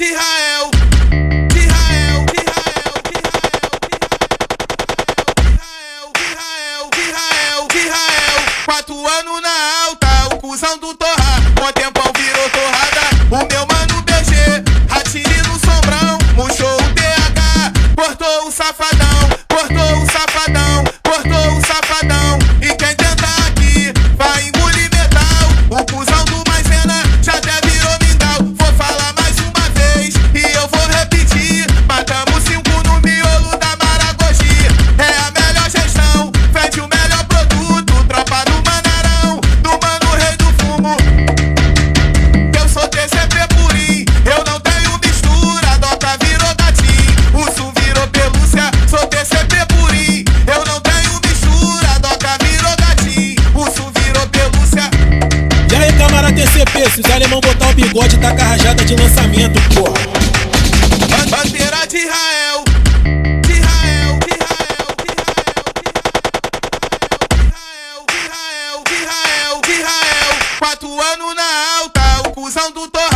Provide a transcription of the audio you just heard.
de Israel. Israel, 4 anos na alta, o cuzão do Torra, com tempão virou torrada. O meu mano BG, ratinho no sombrão, murchou o TH, cortou o safadão, cortou o safadão, cortou o safadão. E quem tentar aqui vai engolir metal. O cuzão do Maisena já até virou mingau. Vou falar mais uma vez e eu vou repetir: matamos 5 no miolo da Maragogi. É a melhor gestão, vende o melhor produto. Tropa do Manarão, do mano rei do fumo. Eu sou TCP purim, eu não tenho mistura. Doca virou gatinho, urso virou pelúcia. Sou TCP purim, eu não tenho mistura. Doca virou gatinho, urso virou pelúcia. E aí, camarada TCP, se os alemão botar o bigode, tá com a rajada de lançamento, porra. Bandeira de Israel. 4 anos na alta, o cuzão do Torra.